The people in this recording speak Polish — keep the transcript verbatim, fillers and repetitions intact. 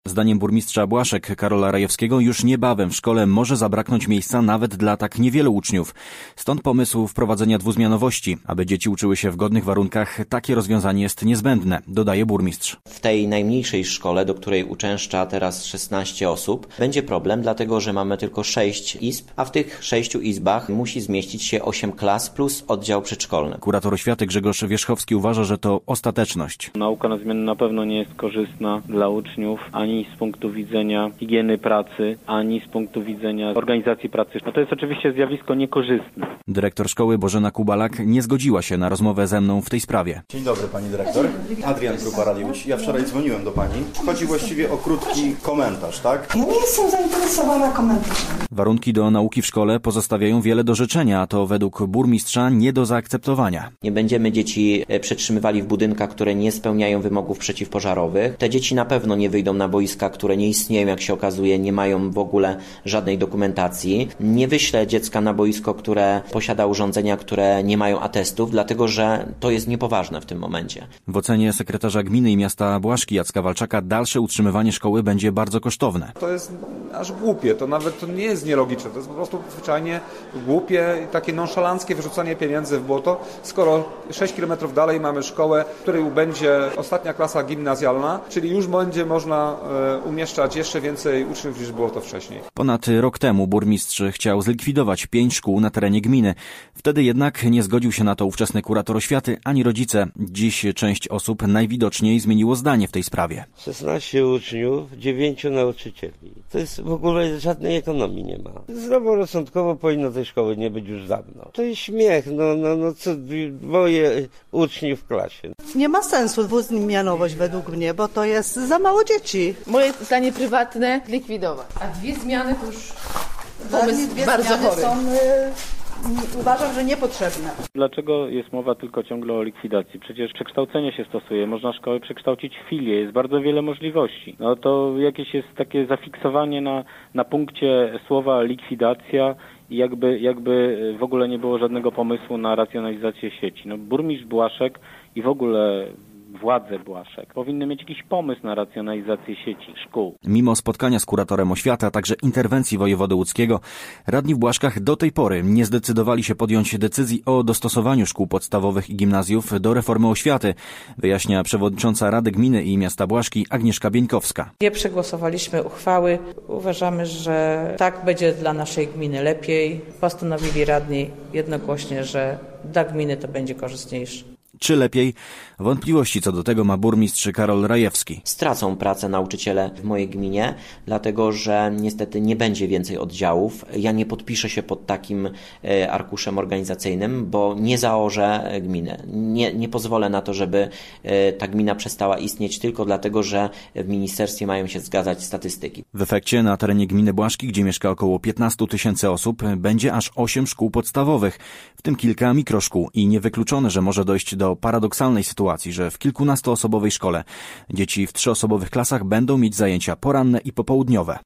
Zdaniem burmistrza Błaszek Karola Rajewskiego już niebawem w szkole może zabraknąć miejsca nawet dla tak niewielu uczniów. Stąd pomysł wprowadzenia dwuzmianowości. Aby dzieci uczyły się w godnych warunkach, takie rozwiązanie jest niezbędne, dodaje burmistrz. W tej najmniejszej szkole, do której uczęszcza teraz szesnaście osób, będzie problem, dlatego że mamy tylko sześć izb, a w tych sześciu izbach musi zmieścić się osiem klas plus oddział przedszkolny. Kurator oświaty Grzegorz Wierzchowski uważa, że to ostateczność. Nauka na zmianę na pewno nie jest korzystna dla uczniów, ani z punktu widzenia higieny pracy, ani z punktu widzenia organizacji pracy. No to jest oczywiście zjawisko niekorzystne. Dyrektor szkoły Bożena Kubalak nie zgodziła się na rozmowę ze mną w tej sprawie. Dzień dobry pani dyrektor. Adrian Krupa, Radio Łódź. Ja wczoraj dzwoniłem do pani. Chodzi właściwie o krótki komentarz, tak? Ja nie jestem zainteresowana komentarzem. Warunki do nauki w szkole pozostawiają wiele do życzenia, a to według burmistrza nie do zaakceptowania. Nie będziemy dzieci przetrzymywali w budynkach, które nie spełniają wymogów przeciwpożarowych. Te dzieci na pewno nie wyjdą na boiska, które nie istnieją, jak się okazuje, nie mają w ogóle żadnej dokumentacji. Nie wyślę dziecka na boisko, które posiada urządzenia, które nie mają atestów, dlatego że to jest niepoważne w tym momencie. W ocenie sekretarza gminy i miasta Błaszki Jacka Walczaka dalsze utrzymywanie szkoły będzie bardzo kosztowne. To jest aż głupie, to nawet to nie jest nielogiczne, to jest po prostu zwyczajnie głupie i takie nonszalanckie wyrzucanie pieniędzy w błoto, skoro sześć kilometrów dalej mamy szkołę, w której będzie ostatnia klasa gimnazjalna, czyli już będzie można e, umieszczać jeszcze więcej uczniów niż było to wcześniej. Ponad rok temu burmistrz chciał zlikwidować pięć szkół na terenie gminy. Wtedy jednak nie zgodził się na to ówczesny kurator oświaty ani rodzice. Dziś część osób najwidoczniej zmieniło zdanie w tej sprawie. szesnaście uczniów, dziewięciu nauczycieli. To jest w ogóle żadnej ekonomii nie ma. Zdroworozsądkowo powinno tej szkoły nie być już dawno. To jest śmiech, no, no, no co dwoje uczniów w klasie. Nie ma sensu dwuzmianowość według mnie, bo to jest za mało dzieci. Moje zdanie prywatne likwidować. A dwie zmiany to już pomysł dwie bardzo chory. Są, y, uważam, że niepotrzebne. Dlaczego jest mowa tylko ciągle o likwidacji? Przecież przekształcenie się stosuje, można szkołę przekształcić w filię, jest bardzo wiele możliwości. No to jakieś jest takie zafiksowanie na, na punkcie słowa likwidacja i jakby, jakby w ogóle nie było żadnego pomysłu na racjonalizację sieci. No burmistrz Błaszek i w ogóle władze Błaszek powinny mieć jakiś pomysł na racjonalizację sieci szkół. Mimo spotkania z kuratorem oświaty, a także interwencji wojewody łódzkiego, radni w Błaszkach do tej pory nie zdecydowali się podjąć decyzji o dostosowaniu szkół podstawowych i gimnazjów do reformy oświaty, wyjaśnia przewodnicząca Rady Gminy i Miasta Błaszki Agnieszka Bieńkowska. Nie przegłosowaliśmy uchwały. Uważamy, że tak będzie dla naszej gminy lepiej. Postanowili radni jednogłośnie, że dla gminy to będzie korzystniejsze. Czy lepiej? Wątpliwości co do tego ma burmistrz Karol Rajewski. Stracą pracę nauczyciele w mojej gminie, dlatego że niestety nie będzie więcej oddziałów. Ja nie podpiszę się pod takim arkuszem organizacyjnym, bo nie zaorzę gminy. Nie, nie pozwolę na to, żeby ta gmina przestała istnieć tylko dlatego, że w ministerstwie mają się zgadzać statystyki. W efekcie na terenie gminy Błaszki, gdzie mieszka około piętnaście tysięcy osób, będzie aż osiem szkół podstawowych, w tym kilka mikroszkół i niewykluczone, że może dojść do paradoksalnej sytuacji, że w kilkunastoosobowej szkole dzieci w trzyosobowych klasach będą mieć zajęcia poranne i popołudniowe.